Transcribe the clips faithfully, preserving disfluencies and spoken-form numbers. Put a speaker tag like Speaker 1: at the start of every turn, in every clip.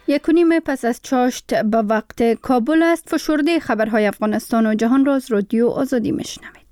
Speaker 1: یک و نیم پس از چاشت به وقت کابل است. فشرده خبرهای افغانستان و جهان را از رادیو آزادی میشنوید.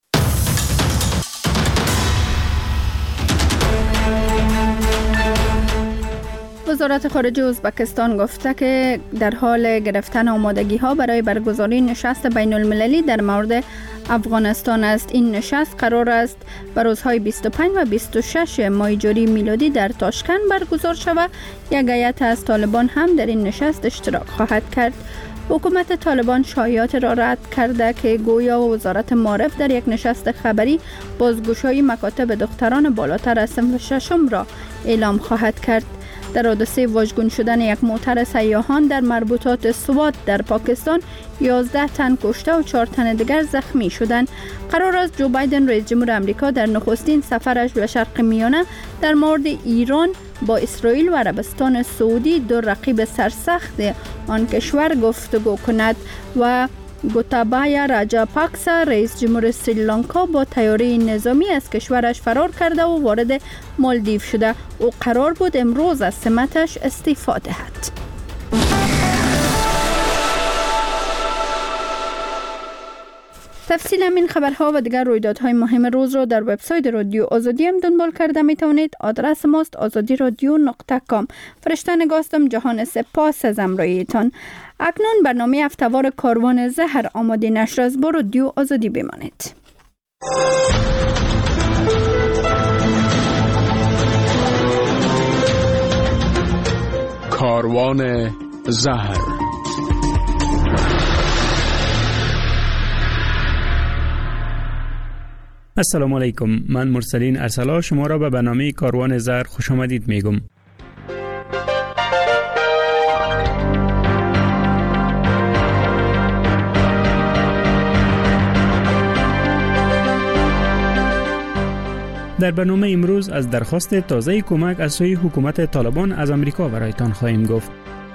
Speaker 1: وزارت خارجه ازبکستان گفته که در حال گرفتن آمادگی ها برای برگزاری نشست بین المللی در مورد افغانستان است. این نشست قرار است بر روزهای بیست و پنج و بیست و شش ماه جاری میلادی در تاشکند برگزار شود. یک هیئت از طالبان هم در این نشست اشتراک خواهد کرد. حکومت طالبان شایعات را رد کرده که گویا وزارت معارف در یک نشست خبری بازگشایی مکاتب دختران بالاتر از صنف ششم را اعلام خواهد کرد. در حادثه واژگون شدن یک موتر سیاحان در مربوطات سوات در پاکستان یازده تن کشته و چهار تن دیگر زخمی شدند. قرار است جو بایدن رئیس جمهور آمریکا در نخستین سفرش به شرق میانه در مورد ایران با اسرائیل و عربستان سعودی، دو رقیب سرسخت آن کشور، گفتگو کند. و گوتابایا راجاپاکسا رئیس جمهور سریلانکا با طیاره نظامی از کشورش فرار کرده و وارد مالدیو شده. او قرار بود امروز از سمتش استعفا دهد. تفصیل همین خبرها و دیگر رویدادهای مهم روز را در وبسایت رادیو آزادی هم دنبال کرده می توانید. آدرس ماست آزادی رادیو نقطه کام. فرشته نگاستم جهان سپاس از همراهیتان. اکنون برنامه هفته‌وار کاروان زهر آماده نشر است. با رادیو آزادی بمانید.
Speaker 2: کاروان زهر.
Speaker 3: السلام علیکم، من مرسلین ارسلا شما را به برنامه کاروان زهر خوش آمدید میگم. در برنامه امروز از درخواست تازه کمک از سوی حکومت طالبان از امریکا برایتان خواهیم گفت.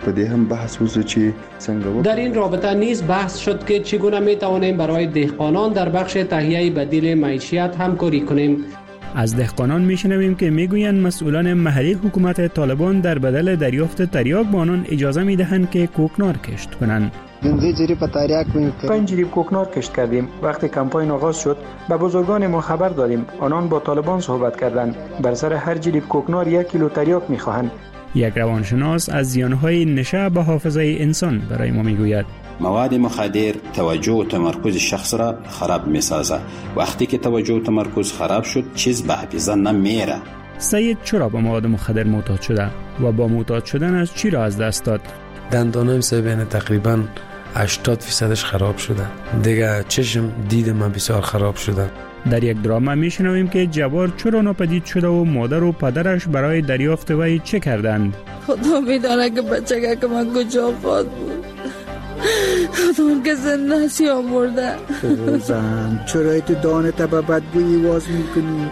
Speaker 4: در این رابطه نیز بحث شد که چگونه می توانیم برای دهقانان در بخش تهیه بدیل معیشت همکاری کنیم.
Speaker 3: از دهقانان میشنویم که میگویند مسئولان محلی حکومت طالبان در بدل دریافت تریاک به آنان اجازه میدهند که کوکنار کشت کنند.
Speaker 5: پنج جریب کوکنار کشت کردیم. وقتی کمپاین آغاز شد به بزرگان ما خبر دادیم. آنان با طالبان صحبت کردند. بر سر هر جریب کوکنار یک کیلو تریاک میخواهند.
Speaker 3: یک روانشناس از زیانهای نشه به حافظه انسان برای ما میگوید.
Speaker 6: مواد مخدر توجه و تمرکز شخص را خراب میسازد. وقتی که توجه و تمرکز خراب شد چیز به حافظه نمیره.
Speaker 3: سید چرا به مواد مخدر معتاد شده و با معتاد شدن از چی را از دست داد؟
Speaker 7: دندانم سبین تقریبا هشتاد فیصدش خراب شده. دیگه چشم دید من بسیار خراب شده.
Speaker 3: در یک دراما میشنویم که جوار چرا ناپدید شده و مادر و پدرش برای دریافت وی چه کردند.
Speaker 8: خدا میدانه که بچه که من کجا خواهد بود. خدا که زنده سی آمورده.
Speaker 9: زن چرا ایتو دانه به بدگویی واز میکنی؟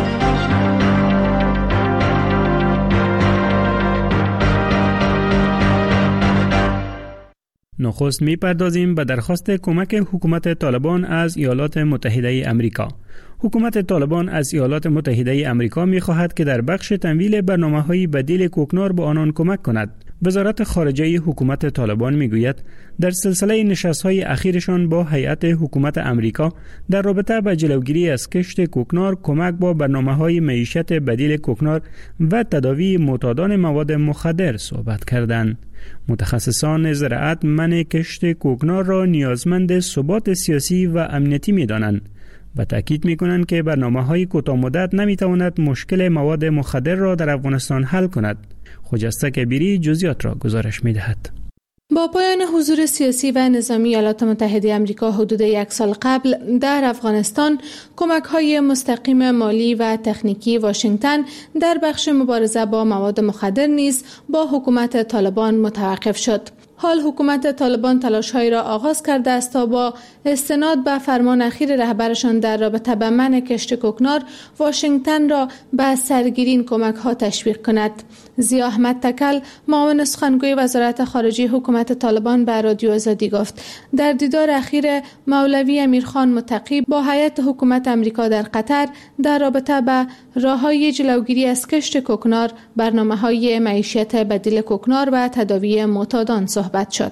Speaker 3: نخست میپردازیم به درخواست کمک حکومت طالبان از ایالات متحده امریکا. حکومت طالبان از ایالات متحده امریکا میخواهد که در بخش تمویل برنامه‌های بدیل کوکنار به آنان کمک کند. وزارت خارجه حکومت طالبان میگوید در سلسله نشست‌های اخیرشان با هیئت حکومت امریکا در رابطه با جلوگیری از کشت کوکنار، کمک با برنامه‌های معیشت بدیل کوکنار و تداوی معتادان مواد مخدر صحبت کردند. متخصصان زراعت منع کشت کوکنار را نیازمند ثبات سیاسی و امنیتی می‌دانند و تاکید می‌کنند که برنامه‌های کوتاه مدت نمی‌تواند مشکل مواد مخدر را در افغانستان حل کند. خجسته کبیری جزئیات را گزارش می‌دهد.
Speaker 10: با پایان حضور سیاسی و نظامی ایالات متحده آمریکا حدود یک سال قبل در افغانستان، کمک‌های مستقیم مالی و تکنیکی واشنگتن در بخش مبارزه با مواد مخدر نیز با حکومت طالبان متوقف شد. حال حکومت طالبان تلاش‌هایی را آغاز کرده است تا با استناد به فرمان اخیر رهبرشان در رابطه با منع کشت کوکنار واشنگتن را به سرگیری این کمک‌ها تشویق کند. ضیا احمد تکل معاون سخنگوی وزارت خارجه حکومت طالبان به رادیو آزادی گفت در دیدار اخیر مولوی امیرخان متقی با هیئت حکومت امریکا در قطر در رابطه با راه‌های جلوگیری از کشت کوکنار، برنامه‌های معیشت بدیل کوکنار و تداوی معتادان صحبت شد.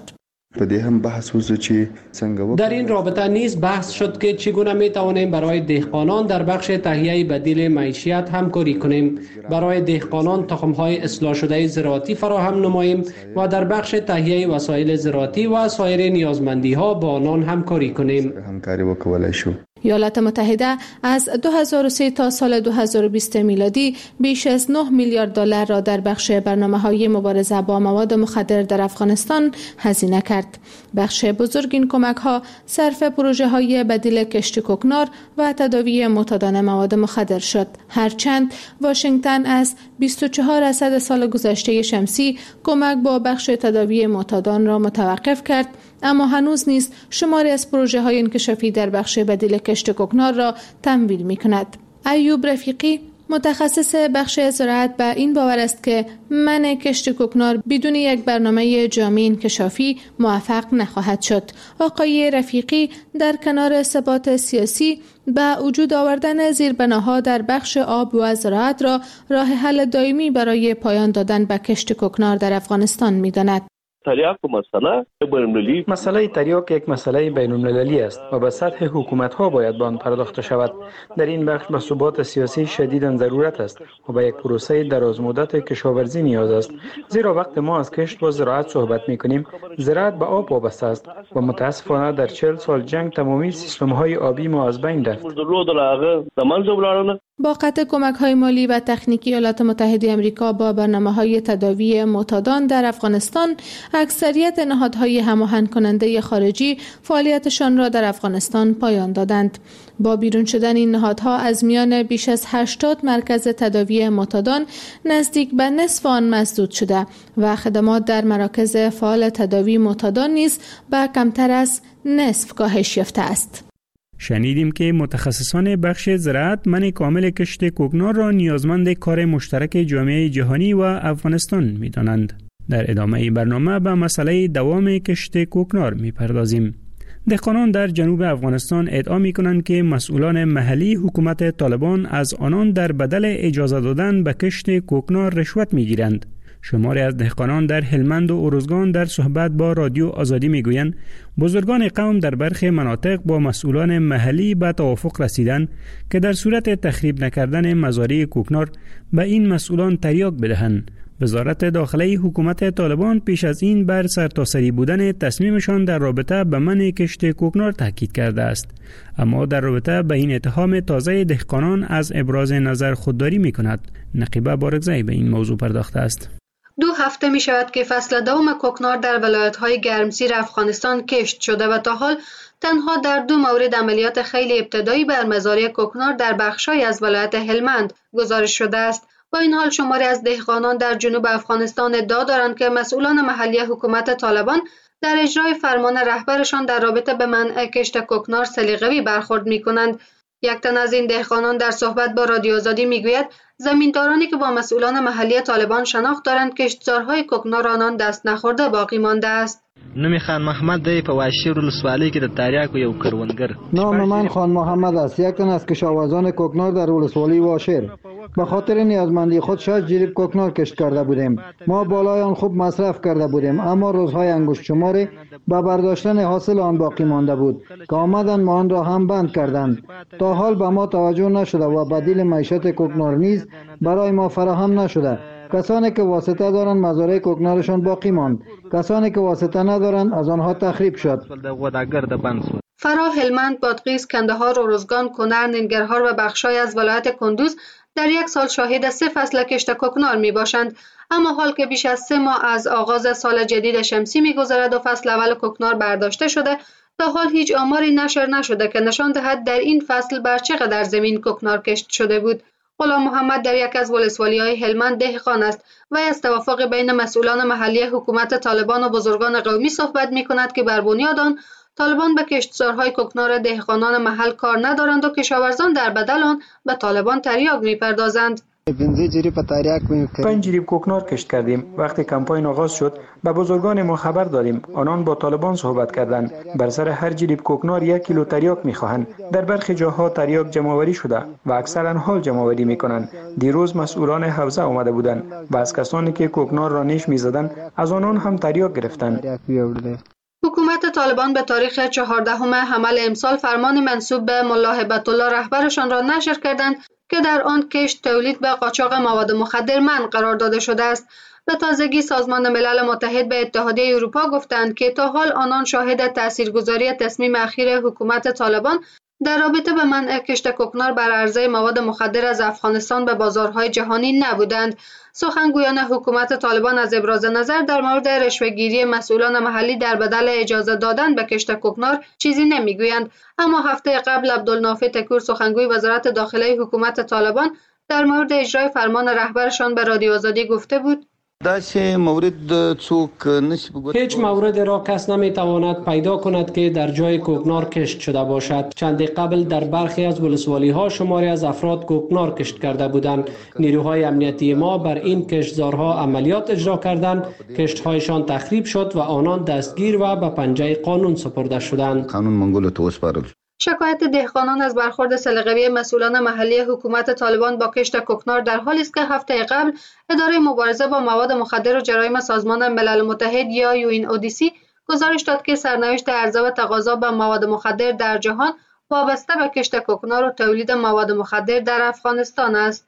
Speaker 4: در این رابطه نیز بحث شد که چگونه می توانیم برای دهقانان در بخش تهیه بدیل معیشت همکاری کنیم، برای دهقانان تخم‌های اصلاح شده زراعتی فراهم نماییم و در بخش تهیه وسایل زراعتی و سایر نیازمندی‌ها با آنان همکاری کنیم.
Speaker 10: ایالات متحده از دو هزار و سه تا سال دو هزار و بیست میلادی بیش از نه میلیارد دلار را در بخش برنامه‌های مبارزه با مواد مخدر در افغانستان هزینه کرد. بخش بزرگ این کمک‌ها صرف پروژه‌های بدیل کشت کوکنار و تداوی معتادان مواد مخدر شد. هرچند واشنگتن از بیست و چهار درصد سال گذشته شمسی کمک با بخش تداوی معتادان را متوقف کرد، اما هنوز نیز شماری از پروژه‌های انکشافی در بخش بدیل کشت کوکنار را تمویل می‌کند. ایوب رفیقی متخصص بخش زراعت به این باور است که منع کشت کوکنار بدون یک برنامه جامع انکشافی موفق نخواهد شد. آقای رفیقی در کنار ثبات سیاسی به وجود آوردن زیربناها در بخش آب و زراعت را راه حل دائمی برای پایان دادن به کشت کوکنار در افغانستان می‌داند.
Speaker 11: تریاک مسئله بین‌المللی
Speaker 5: مسئله تریاک یک مسئله بین‌المللی است و به سطح حکومت‌ها باید به آن پرداخته شود. در این بخش به ثبات سیاسی شدیداً ضرورت است و به یک پروسه درازمدت کشاورزی نیاز است، زیرا وقت ما از کشت و زراعت صحبت می‌کنیم، زراعت به آب وابسته است و متأسفانه در چهل سال جنگ تمامی سیستم‌های آبی ما از بین رفت.
Speaker 10: با قطع کمک‌های مالی و تکنیکی ایالات متحده آمریکا با برنامه‌های تداوی معتادان در افغانستان، اکثریت نهادهای هماهنگ کننده خارجی فعالیتشان را در افغانستان پایان دادند. با بیرون شدن این نهادها از میان بیش از هشتاد مرکز تداوی معتادان نزدیک به نصف آن مسدود شده و خدمات در مراکز فعال تداوی معتادان نیز به کمتر از نصف کاهش یافته است.
Speaker 3: شنیدیم که متخصصان بخش زراعت منع کامل کشت کوکنار را نیازمند کار مشترک جامعه جهانی و افغانستان می‌دانند. در ادامه برنامه به مسئله دوام کشت کوکنار می‌پردازیم. دهقانان در جنوب افغانستان ادعا می‌کنند که مسئولان محلی حکومت طالبان از آنان در بدل اجازه دادن به کشت کوکنار رشوت می‌گیرند. شماری از دهقانان در هلمند و ارزگان در صحبت با رادیو آزادی میگویند بزرگان قوم در برخی مناطق با مسئولان محلی به توافق رسیدند که در صورت تخریب نکردن مزارع کوکنار به این مسئولان تریاک بدهند. وزارت داخلی حکومت طالبان پیش از این بر سرتاسری بودن تصمیمشان در رابطه به منع کشت کوکنار تاکید کرده است، اما در رابطه به این اتهام تازه دهقانان از ابراز نظر خودداری می‌کند. نقیبه بارگزایی به این موضوع پرداخته است.
Speaker 12: دو هفته می شود که فصل دوم کوکنار در ولایت‌های گرمسیر افغانستان کشت شده و تا حال تنها در دو مورد عملیات خیلی ابتدایی بر مزارع کوکنار در بخش‌های از ولایت هلمند گزارش شده است. با این حال شماری از دهقانان در جنوب افغانستان ادعا دارند که مسئولان محلی حکومت طالبان در اجرای فرمان رهبرشان در رابطه به منع کشت کوکنار سلیقه‌ای برخورد می‌کنند. یک تن از این دهقانان در صحبت با رادیو آزادی میگوید زمیندارانی که با مسئولان محلی طالبان شناخت دارند کشتزارهای کوکنار آنان دست نخورده باقی مانده است.
Speaker 13: نوم خان محمد دی په واشیر ولسوالۍ کې د تریاکو یو کروندګر.
Speaker 14: نام من خان محمد است، یک تن از کشاورزان کوکنار در ولسوالی واشیر. به خاطر نیازمندی خود شش جریب کوکنار کشت کرده بودیم. ما بالای آن خوب مصرف کرده بودیم، اما روزهای انگشت شماری به برداشتن حاصل آن باقی مانده بود که آمدن ما آن را هم بند کردند. تا حال به ما توجه نشده و بدیل معیشت کوکنار نیز برای ما فراهم نشده. کسانی که واسطه دارند مزارع کوکنارشان باقی ماند، کسانی که واسطه ندارند از آنها تخریب شد.
Speaker 12: فرا، هلمند، بادغیس، کندهار، ارزگان، کنر، ننگرهار و بخشای از ولایت کندوز در یک سال شاهد سه فصل کشت کوکنار می باشند، اما حال که بیش از سه ماه از آغاز سال جدید شمسی می گذرد و فصل اول کوکنار برداشته شده، تا حال هیچ آماری نشر نشده که نشان دهد در این فصل بر چقدر زمین کوکنار کشت شده بود. غلام محمد در یک از ولسوالی‌های هلمند دهقان است و از توافق بین مسئولان محلی حکومت طالبان و بزرگان قومی صحبت می‌کند که بر بنیاد آن طالبان به کشتزارهای کوکنار دهقانان محل کار ندارند و کشاورزان در بدل آن به طالبان تریاک می‌پردازند.
Speaker 5: پنج جریب کوکنار کشت کردیم. وقتی کمپاین آغاز شد به بزرگان ما خبر دادیم. آنان با طالبان صحبت کردند. بر سر هر جریب کوکنار یک کیلو تریاک میخواهند. در برخی جاها تریاک جمع‌آوری شده و اکثرا حال جمع‌آوری میکنند. دیروز مسئولان حوزه آمده بودند و از کسانی که کوکنار را نیش میزدند از آنان هم تریاک گرفتند.
Speaker 12: حکومت طالبان به تاریخ چهاردهم حمل امسال فرمان منسوب به ملا هبت الله رهبرشان را نشر کردند که در آن کشت، تولید به قاچاق مواد مخدر منع قرار داده شده است. به تازگی سازمان ملل متحد به اتحادیه اروپا گفتند که تا حال آنان شاهد تاثیرگذاری تصمیم اخیر حکومت طالبان در رابطه به منع کشت کوکنار بر عرضه مواد مخدر از افغانستان به بازارهای جهانی نبودند. سخنگویان حکومت طالبان از ابراز نظر در مورد رشوه‌گیری مسئولان محلی در بدل اجازه دادن به کشت کوکنار چیزی نمیگویند، اما هفته قبل عبدالنافع تکور سخنگوی وزارت داخله حکومت طالبان در مورد اجرای فرمان رهبرشان به رادیو آزادی گفته بود:
Speaker 4: هیچ مورد را کس نمیتواند پیدا کند که در جای کوکنار کشت شده باشد. چندی قبل در برخی از ولسوالی ها شماری از افراد کوکنار کشت کرده بودند. نیروهای امنیتی ما بر این کشتزارها عملیات اجرا کردند. کشتهایشان تخریب شد و آنان دستگیر و به پنجه قانون سپرده شدند.
Speaker 15: قانون منگول تو اسپارل.
Speaker 12: شکایت دهقانان از برخورد سلیقه‌ای مسئولان محلی حکومت طالبان با کشت کوکنار در حالی است که هفته قبل اداره مبارزه با مواد مخدر و جرایم سازمان ملل متحد یا یو این او دی سی گزارش داد که سرنوشت عرضه و تقاضا به مواد مخدر در جهان وابسته به کشت کوکنار و تولید مواد مخدر در افغانستان است.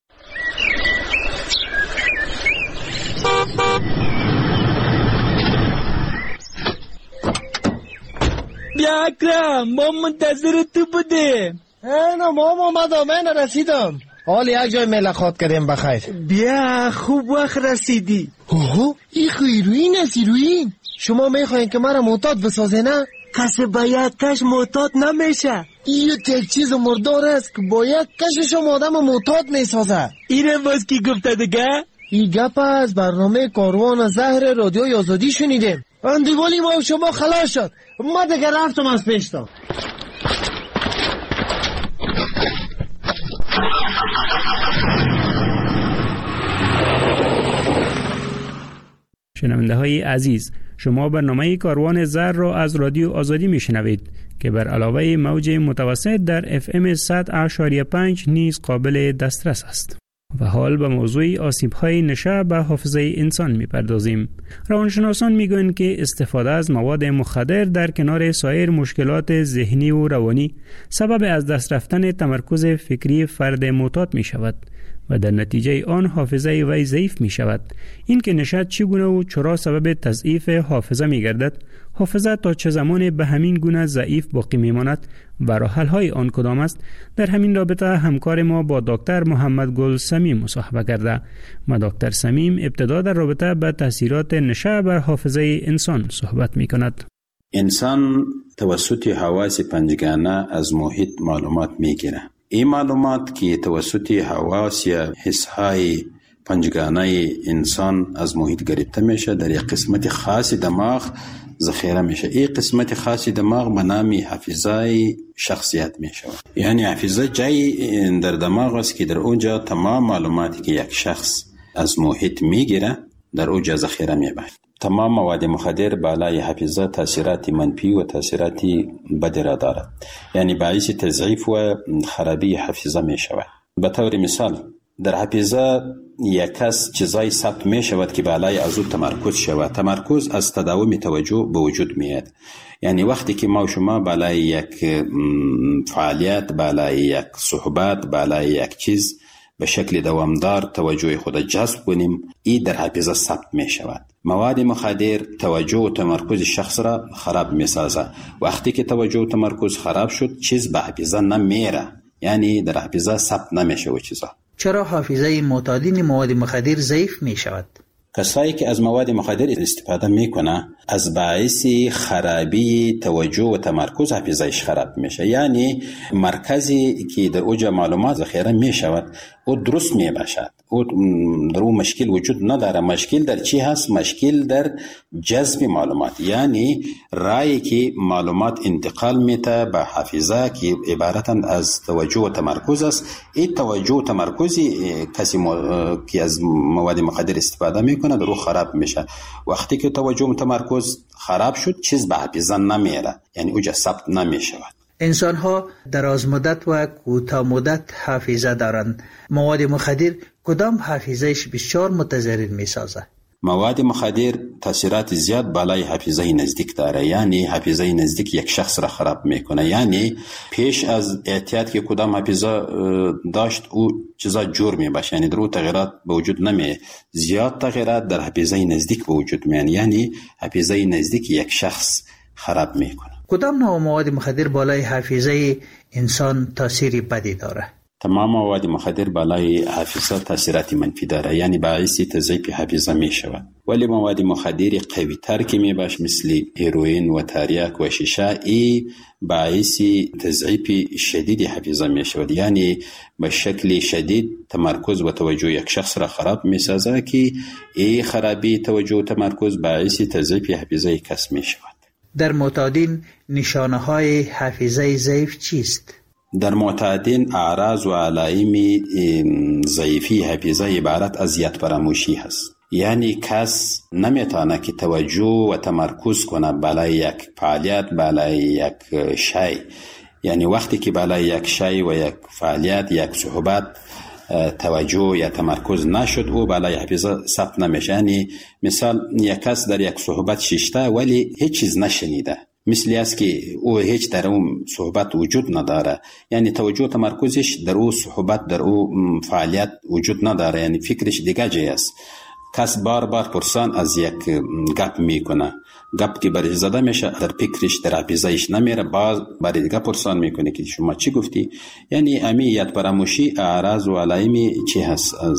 Speaker 16: بیا اکرم، ما منتظر تو بودیم.
Speaker 17: اینا ما اومدم، من رسیدم. حال یک جای ملاقات کردیم بخیر.
Speaker 16: بیا خوب وقت رسیدی.
Speaker 17: اوه این خیروین است. ایروین شما میخواین که مرا معتاد بسازه نه؟
Speaker 16: کسی با یک کش معتاد نمیشه.
Speaker 17: این یک چیز مردار است که با یک کش شما آدم معتاد میسازه.
Speaker 16: اینه باز کی گفته دیگه؟
Speaker 17: این گپ از برنامه کاروان زهر رادیو آزادی شنیدیم. اندیوالی ما و شما خلاص شد. ما دیگه رفتم از پیشتا.
Speaker 3: شنونده های عزیز، شما برنامه کاروان زهر را از رادیو آزادی می شنوید که بر علاوه موج متوسط در اف ام صد و پنج نیز قابل دسترس است. و حال به موضوع آسیب‌های نشه به حافظه انسان می‌پردازیم. روانشناسان می‌گویند که استفاده از مواد مخدر در کنار سایر مشکلات ذهنی و روانی سبب از دست رفتن تمرکز فکری فرد معتاد می‌شود و در نتیجه آن حافظه وی ضعیف می‌شود. این که نشه چگونه و چرا سبب تضعیف حافظه می‌گردد، حافظه تا چه زمان به همین گونه ضعیف باقی می‌ماند و راه حل‌های آن کدام است، در همین رابطه همکار ما با دکتر محمد گل سمیم مصاحبه کرده. ما دکتر سمیم ابتدا در رابطه با تاثیرات نشه بر حافظه انسان صحبت می‌کند.
Speaker 6: انسان توسط حواس پنجگانه از محیط معلومات می‌گیرد. این معلومات که توسط حواس یا حس‌های پنجگانه انسان از محیط گرفته میشه در یک قسمت خاص دماغ ذخیره میشه. این قسمت خاص دماغ به نام حافظه شخصیت میشه. یعنی حافظه جای در دماغ است که در اونجا تمام معلوماتی که یک شخص از محیط میگیره در اونجا ذخیره میبره. تمام مواد مخدر بالای حافظه تاثیرات منفی و تاثیرات بد را دارد، یعنی باعث تضعیف و خرابی حافظه میشود. به طور مثال در حافظه یک کس چیزای ثبت می شود که بالای از او تمرکز شود. تمرکز از تداوم توجه به وجود میاد. یعنی وقتی که ما و شما بالای یک فعالیت، بالای یک صحبت، بالای یک چیز به شکل دوامدار توجه خود جذب کنیم، این در حافظه ثبت می شود. مواد مخدر توجه و تمرکز شخص را خراب می سازد. وقتی که توجه و تمرکز خراب شد، چیز به حافظه نمیره، یعنی در حافظه ثبت نمیشه و چیزا.
Speaker 18: چرا حافظه معتادین مواد مخدر ضعیف می شود؟
Speaker 6: کسایی که از مواد مخدر استفاده میکنه از باعث خرابی توجه و تمرکز حافظه‌اش خراب میشه. یعنی مرکزی که در اوج معلومات ذخیره میشود او درست میباشد، او در او مشکل وجود نداره. مشکل در چی هست؟ مشکل در جذب معلومات، یعنی رایی که معلومات انتقال میته به حافظه که عبارتند از توجه و تمرکز است. این توجه و تمرکزی کسی م... که از مواد مخدر استفاده میکنه در او خراب میشه. وقتی که توجه و تمرکز خراب شد چیز به حافظه نمیره، یعنی اوجا ثبت نمیشود.
Speaker 15: انسان ها دراز مدت و کوتاه مدت حافظه دارند. مواد مخدر کدام حافظهش بسیار متضرر می سازه؟
Speaker 6: مواد مخدر تاثیرات زیاد بالای حافظه نزدیک داره، یعنی حافظه نزدیک یک شخص را خراب میکنه. یعنی پیش از احتیاط که کدام حافظه داشت او چیزا جور میباشه، یعنی در او تغییرات به وجود نمی. زیاد تغییرات در حافظه نزدیک به وجود میان، یعنی حافظه نزدیک یک شخص خراب میکنه.
Speaker 15: کدام نوع مواد مخدر بالای حافظه انسان تاثیری بدی داره؟
Speaker 6: تمام مواد مخدر بالای حافظه تاثیرات منفی داره، یعنی باعث تضعیف حافظه می شود. ولی مواد مخدر قوی تر که می باش مثل هیروئین و تریاک و شیشه ای باعث تضعیف شدید حافظه می شود، یعنی به شکل شدید تمرکز و توجه یک شخص را خراب می سازه که ای خرابی توجه و تمرکز باعث تضعیف حافظه کس می شود.
Speaker 15: در معتادین نشانه های حافظه ضعیف چیست؟
Speaker 6: در معتادین اعراض و علائم ضعیفی حافظه عبارت از یاد فراموشی هست. یعنی کس نمیتونه که توجه و تمرکز کنه بالای یک فعالیت، بالای یک شی. یعنی وقتی که بالای یک شی و یک فعالیت، یک صحبت توجه یا تمرکز نشد او بالای حافظه ثبت نمیشه. یعنی مثال یک کس در یک صحبت ششته ولی هیچ چیز نشنیده، مثلی است که او هیچ در اون صحبت وجود نداره، یعنی توجه و تمرکزش در او صحبت، در او فعالیت وجود نداره، یعنی فکرش دیگه جای است. کس بار بار پرسان از یک گپ میکنه، گپ که برش زده میشه در فکرش، در حافظه‌اش نمیره، باز برای دیگه پرسان میکنه که شما چی گفتی. یعنی امی یاد فراموشی اعراض و علائم چی هست از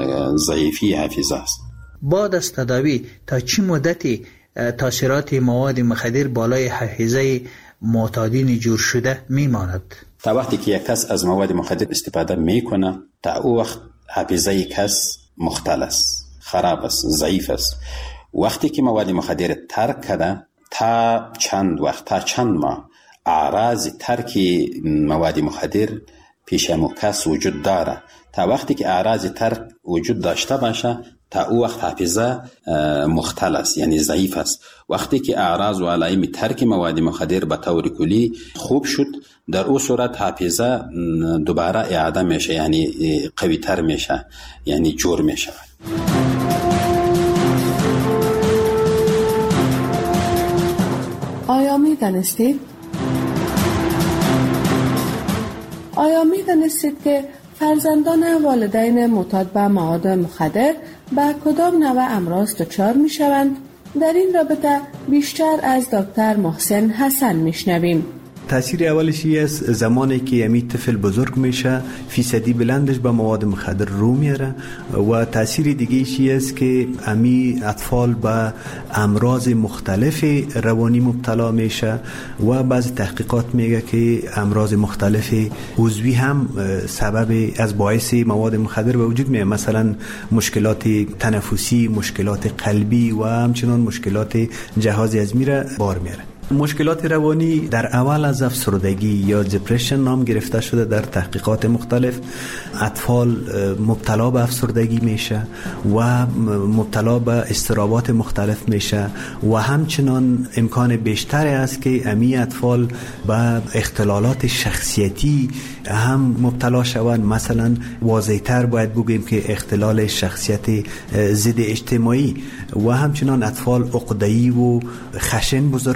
Speaker 6: ضعیفی حافظه است.
Speaker 15: بعد از تداوی تا چه مدتی تاثیرات مواد مخدر بالای حافظه معتادین جور شده میماند؟
Speaker 6: تا وقتی که یک کس از مواد مخدر استفاده میکنه تا او وقت حافظه کس مختل است، خراب است، ضعیف است. وقتی که مواد مخدر ترک کرده تا چند وقت، تا چند ماه اعراض ترک مواد مخدر پیش امو کس وجود داره. تا وقتی که اعراض ترک وجود داشته باشه تا او وقت حافظه مختل است، یعنی ضعیف است. وقتی که اعراض و علائم ترک مواد مخدر به طور کلی خوب شد در او صورت حافظه دوباره اعاده میشه، یعنی قوی تر میشه، یعنی جور میشه.
Speaker 10: آیا می دانستید؟ آیا می دانستید که فرزندان والدین معتاد به مواد مخدر به کدام نوع امراض دچار می شوند؟ در این رابطه بیشتر از دکتر محسن حسن می شنویم.
Speaker 18: تاثیر اولش است زمانی که امی طفل بزرگ میشه فیصدی بلندش به مواد مخدر رو میاره، و تاثیر دیگه است که امی اطفال به امراض مختلف روانی مبتلا میشه و بعض تحقیقات میگه که امراض مختلف عضوی هم سبب از باعث مواد مخدر به وجود میاد، مثلا مشکلات تنفسی، مشکلات قلبی و همچنان مشکلات جهاز هضمی را بار میاره. مشکلات روانی در اول از افسردگی یا دپرشن نام گرفته شده. در تحقیقات مختلف اطفال مبتلا به افسردگی میشه و مبتلا به اضطرابات مختلف میشه و همچنان امکان بیشتری است که امی اطفال به اختلالات شخصیتی هم مبتلا شوند. مثلا واضح‌تر باید بگوییم که اختلال شخصیت ضد اجتماعی و همچنان اطفال عقده‌ای و خشن بزرگ میشن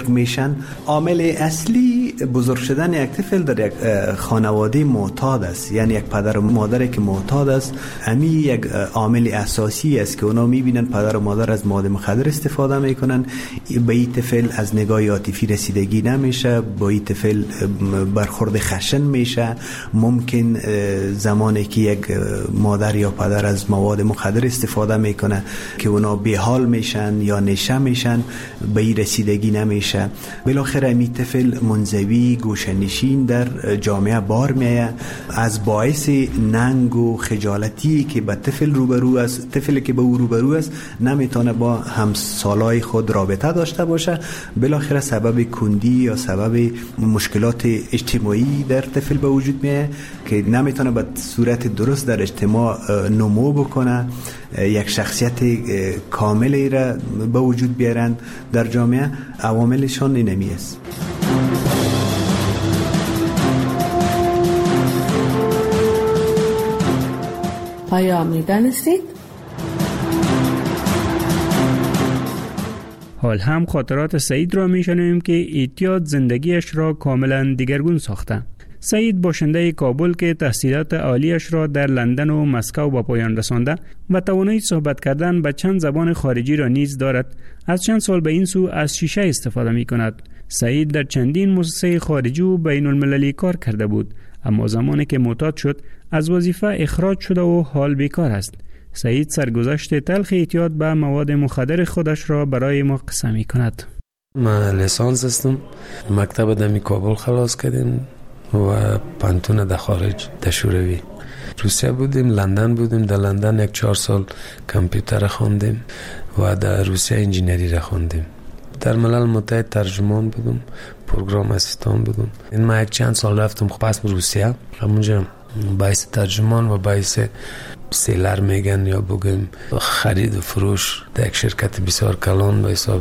Speaker 18: میشن. عامل اصلی بزرگ شدن یک طفل در یک خانواده معتاد است، یعنی یک پدر و مادری که معتاد است، همین یک عامل اساسی است که اونا میبینن پدر و مادر از مواد مخدر استفاده میکنن. به این طفل از نگاه عاطفی رسیدگی نمیشه، با این طفل برخورد خشن میشه. ممکن زمانی که یک مادر یا پدر از مواد مخدر استفاده میکنه که اونا بیحال میشن یا نشه میشن، به این رسیدگی نمیشه. بالاخره می طفل منزوی گوشه‌نشین در جامعه بار میایه، از باعث ننگ و خجالتی که به طفل روبرو است، طفلی که به او روبرو است نمیتونه با همسالای خود رابطه داشته باشه. بالاخره سبب کندی یا سبب مشکلات اجتماعی در طفل به وجود میایه که نمیتونه به صورت درست در اجتماع نمو بکنه، یک شخصیت کاملی را به وجود بیارن در جامعه. عواملشان اینمی است.
Speaker 19: آیا می‌دانستید؟
Speaker 3: حال هم خاطرات سعید را میشنویم که اعتیاد زندگیش را کاملا دیگرگون ساخته. سعید باشنده کابل که تحصیلات عالیش را در لندن و مسکو به پایان رسانده و توانایی صحبت کردن به چند زبان خارجی را نیز دارد، از چند سال به این سو از شیشه استفاده می کند. سعید در چندین مؤسسه خارجی و بین المللی کار کرده بود، اما زمانی که معتاد شد از وظیفه اخراج شده و حال بیکار است. سعید سرگذشت تلخ اعتیاد به مواد مخدر خودش را برای ما قصه می کند.
Speaker 7: من لیسانس هستم، مکتب دمی کابل خلاص کردیم و پانتون در خارج در شوروی. روسیه بودیم، لندن بودیم. در لندن یک چهار سال کامپیوتر خوندیم و در روسیه انجینری را خوندیم. در ملل متحد ترجمان بودم، پروگرام اسیستان بودم. این ما یک چند سال رفتم پس به روسیه، همونجا باعث ترجمان و باعث سیلر میگن یا بگیم خرید و فروش در یک شرکت بسیار کلان به حساب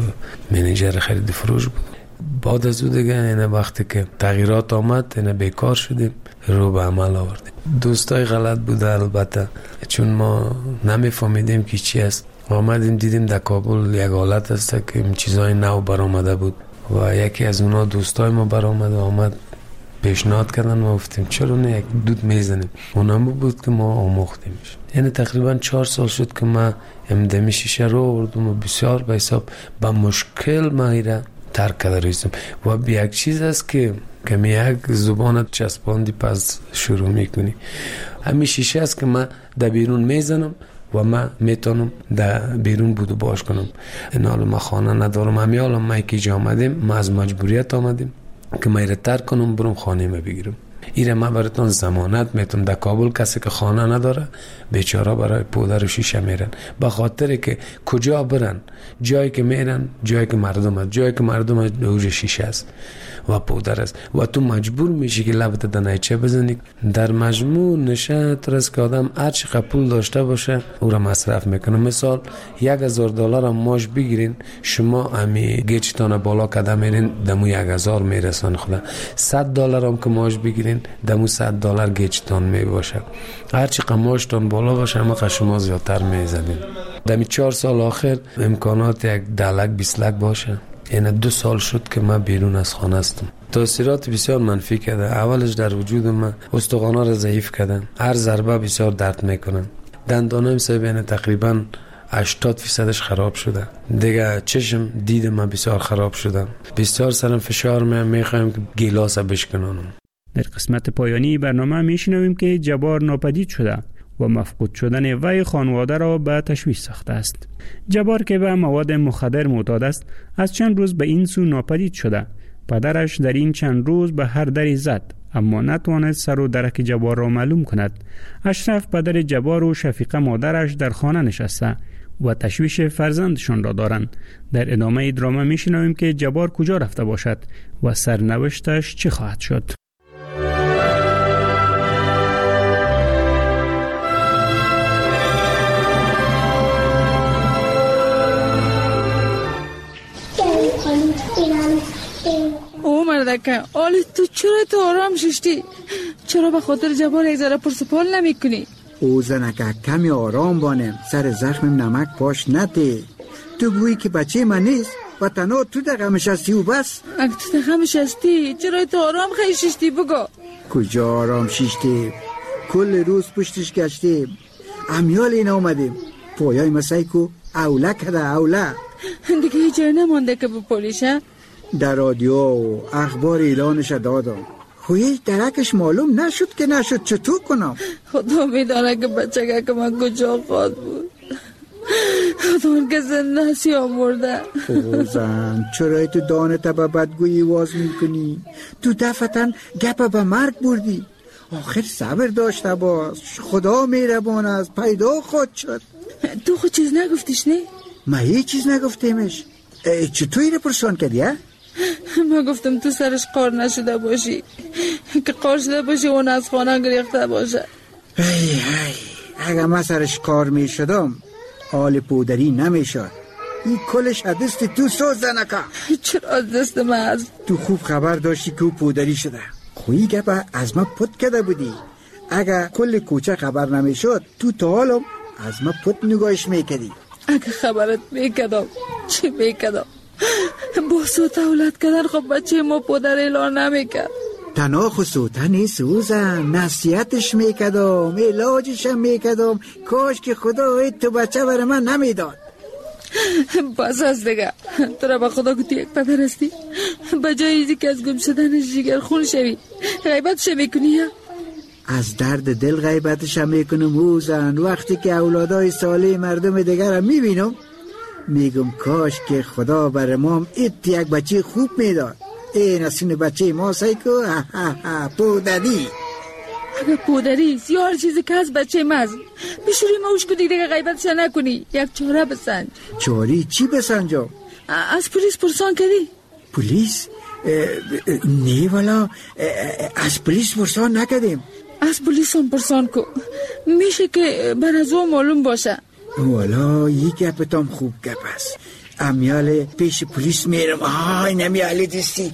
Speaker 7: منیجر خرید و فروش بود. بعد از اون دیگه اینه وقتی که تغییرات آمد اینه بیکار شدیم، رو به عمل آوردیم. دوستای غلط بوده البته، چون ما نمیفهمیدیم که چی است. آمدیم دیدیم در کابل یک حالت است که این چیزای نو برآمده بود و یکی از اونا دوستای ما برآمد و آمد پیشنهاد کردن. ما گفتیم چرا نه یک دود میزنیم. اونم بود که ما آموختیمش. یعنی تقریبا چهار سال شد که ما امدمی شیشه رو آوردم و بسیار به حساب با مشکل مایره ترک کرده رسیدم. و بی یک چیز است که که یک زبانت چسباندی پس شروع میکنی. همین شیشه است که من در بیرون میزنم و من میتونم در بیرون بودو باش کنم. این حال ما خانه ندارم. همین حال ما که جا آمدیم، ما از مجبوریت آمدیم که ما ایره ترک کنم برم خانه ما بگیرم. ایره ما براتون ضمانت میتونم. در کابل کسی که خانه نداره بیچاره برای پودر و شیشه میرن، به خاطر که کجا برن، جایی که میرن جایی که مردم هست، جایی که مردم هست دوج شیشه است و پودر است و تو مجبور میشی که لبت دنایچه بزنی. در مجموع نشه ترس که آدم هر چقدر پول داشته باشه او را مصرف میکنه. مثال یک هزار دلار هم ماش بگیرین، شما امی گیچتان بالا کده میرین دمو یک هزار میرسن خدا. صد دلار هم که ماش بگیرین دمو صد دلار گیچتان میباشه. هر چقدر ماشتان بالا باشه اما شما زیادتر میزنین. دمی چهار سال آخر امکانات یک دلک بیسلک باشه. این دو سال شد که من بیرون از خانه هستم. تاثیرات بسیار منفی کرده. اولش در وجود من استخوانا را ضعیف کردن، هر ضربه بسیار درد میکنن. دندانم سه تقریبا هشتاد فیصدش خراب شده. دیگه چشم دید من بسیار خراب شده. بسیار سرم فشار میام، میخوایم که گیلاس بشکنانم.
Speaker 3: در قسمت پایانی برنامه میشنویم که جبار ناپدید شده و مفقود شدن وی خانواده را به تشویش ساخته است. جبار که به مواد مخدر معتاد است از چند روز به این سو ناپدید شده. پدرش در این چند روز به هر دری زد اما نتوانست سر و درک جبار را معلوم کند. اشرف پدر جبار و شفیقه مادرش در خانه نشسته و تشویش فرزندشان را دارند. در ادامه دراما میشنویم که جبار کجا رفته باشد و سرنوشتش چه خواهد شد.
Speaker 8: او مردکه آلی تو چرا تو آرام ششتی؟ چرا به خاطر جبار یک ذره پرسپال نمی کنی؟
Speaker 9: او زنکه کمی آرام بانم، سر زخمم نمک پاش نده. تو گویی که بچه من نیست، و تنها تو در غمش هستی و بس.
Speaker 8: اگه تو در غمش هستی چرا تو آرام خیلی شیشتی بگو.
Speaker 9: کجا آرام شیشتی؟ کل روز پشتش گشتیم، امیال این آمدیم، پایای مسایی کو اوله کده اوله
Speaker 8: دیگه هیچ جای نمانده که بپولیشه.
Speaker 9: در رادیو و اخبار اعلانش دادم، خویش درکش معلوم نشد که نشد، چطور کنم؟
Speaker 8: خدا میدانه که بچه که من کجا خواد بود، خدا که زنده است یا مرده.
Speaker 9: فوزن چرا تو دانه تا به بدگویی واز میکنی؟ تو دفتن گپ به مرگ بردی، آخر صبر داشته باش، خدا مهربان است، پیدا خود شد.
Speaker 8: تو خود چیز نگفتیش نه؟
Speaker 9: ما هیچ چیز نگفتیمش. چطور اینو پرسان کردی ها؟
Speaker 8: من گفتم تو سرش قار نشده باشی، که قار شده باشی اون از خانه گریخته باشه.
Speaker 9: ای ای اگه من سرش کار می شدم حال پودری نمی شد. این کلش دست تو سوز نکن.
Speaker 8: چرا دست من از
Speaker 9: تو خوب خبر داشتی که پودری شده، خویی گپا از من پت کده بودی. اگه کل کوچه خبر نمی شد تو تا حالم از من پت نگاهش می کدی.
Speaker 8: اگه خبرت می کدم چی می کدم؟ با سوت اولاد کدن خب بچه ما پودر اعلان نمی کد.
Speaker 9: تنها خصوصا نیست سوزن، نصیحتش می کدم، علاجشم می کدم. کاش که خدا تو بچه بر من نمی داد.
Speaker 8: بس از دیگه تو را با خدا که تو یک پدر هستی، به جای ایزی که از گم شدن جگر خون شوی غیبتش میکنی ها؟
Speaker 9: از درد دل غیبتش میکنم اوزن. وقتی که اولادای ساله مردم دیگر هم میبینم میگم کاش که خدا بر ما ایت یک بچه خوب میداد. این اصین بچه ما سایکو پودری.
Speaker 8: اگه پودری یا هر چیزی که از بچه ماست بشوری موش کنی دیگه غیبتش نکنی. یک چاره بسنج.
Speaker 9: چاری چی بسنجم؟
Speaker 8: از پلیس پرسان کردی؟
Speaker 9: پلیس؟ نه والا از پلیس پرسان نکردیم.
Speaker 8: از پلیس هم پرسان کو، میشه که بر از او معلوم باشه.
Speaker 9: والا یک گپتام خوب گپ است. امیال پیش پلیس میرم. آی نمیالی دستی.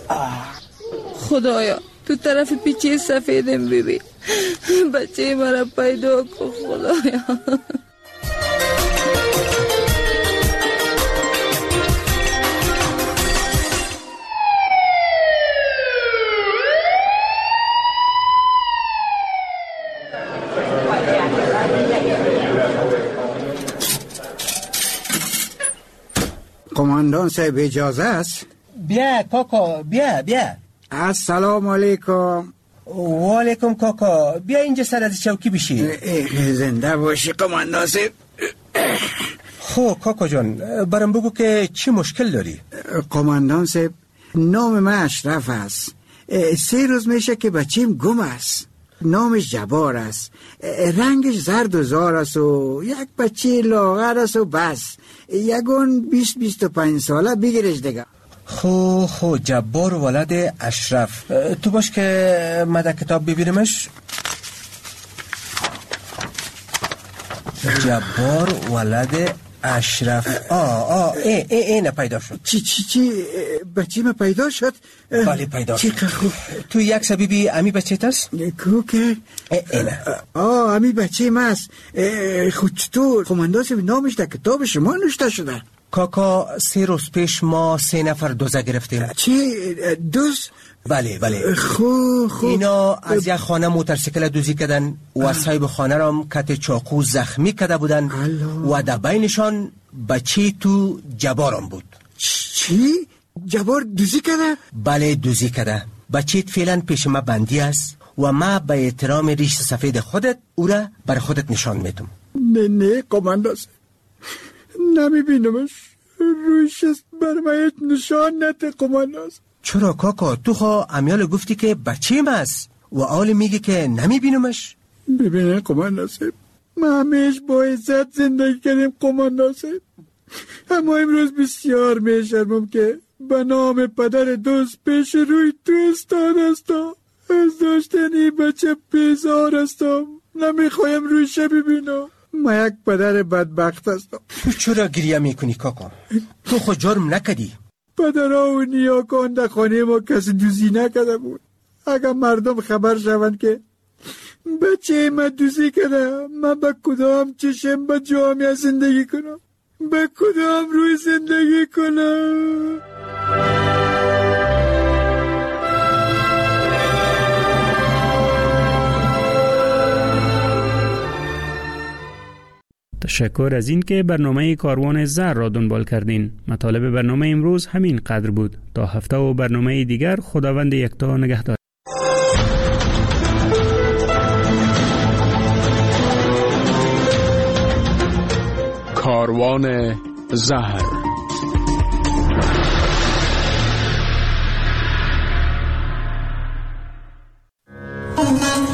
Speaker 8: خدایا تو طرف پیچه سفیدم ببین، بچه مرا پیدا کن خدایا.
Speaker 9: قماندان صاحب اجازه است؟
Speaker 17: بیا کاکا بیا بیا.
Speaker 9: السلام علیکم.
Speaker 17: و علیکم کاکا، بیا اینجا سر از چوکی بشی.
Speaker 9: زنده باشی قماندان صاحب.
Speaker 17: خب کاکا جان برام بگو که چی مشکل داری؟
Speaker 9: قماندان صاحب نام من اشرف است. سه روز میشه که بچیم گم است. نامش جبار است، رنگش زرد و زار است و یک بچه لاغر است و بس. یکون بیست بیست و پنج ساله بگیرش دیگه.
Speaker 17: خو خو جبار ولد اشرف. تو باش که من در کتاب ببینمش. جبار ولد اشرف. آه آه ای ای ای نه پیدا شد.
Speaker 9: چی چی چی بچه ما پیدا شد؟
Speaker 17: بله پیدا شد. تو یک سبیبی امی بچه تست؟
Speaker 9: کو که؟
Speaker 17: ای نه.
Speaker 9: آه امی بچه ما است. خود چطور؟ قماندان صاحب نامش در کتاب شما نوشته شده.
Speaker 17: کاکا سه روز پیش ما سه نفر دوزه گرفتیم.
Speaker 9: چی دوز؟
Speaker 17: بله بله.
Speaker 9: خو خو
Speaker 17: اینا از یک خانه موتورسیکل دوزی کردن و صاحب خانه را کت چاقو زخمی کرده بودن و در بینشان بچه تو جبارم بود.
Speaker 9: چی؟ جبار دوزی کرده؟
Speaker 17: بله دوزی کرده. بچه فعلا پیش ما بندی است و ما به احترام ریش سفید خودت او را بر خودت نشان میدم.
Speaker 9: نه نه قماندان نمیبینمش، رویش بر من نشان نده قماندان.
Speaker 17: چرا کاکا تو خوا امیال گفتی که بچه ما است و آل میگه که نمیبینمش؟
Speaker 9: ببینه قماندان صاحب ما همیش با عزت زندگی کردیم قماندان صاحب، اما امروز بسیار میشرمم که به نام پدر دوست پیش روی تو استاد هستم. از داشتنی بچه بیزار هستم، نمیخوایم رویش ببینم. ما یک پدر بدبخت هستم.
Speaker 17: تو چرا گریه میکنی کاکا؟ تو خود جرم نکدی.
Speaker 9: پدرها و نیاکان در خانه ما کسی دوزی نکده بود. اگر مردم خبر شوند که بچه ما دوزی کده، من با کدام چشم با جامعه زندگی کنم؟ به کدام روی زندگی کنم؟
Speaker 3: تشکر از این که برنامه کاروان زر را دنبال کردین. مطالب برنامه امروز همین قدر بود. تا هفته و برنامه دیگر خداوند یکتا نگهدار.
Speaker 2: کاروان زهر.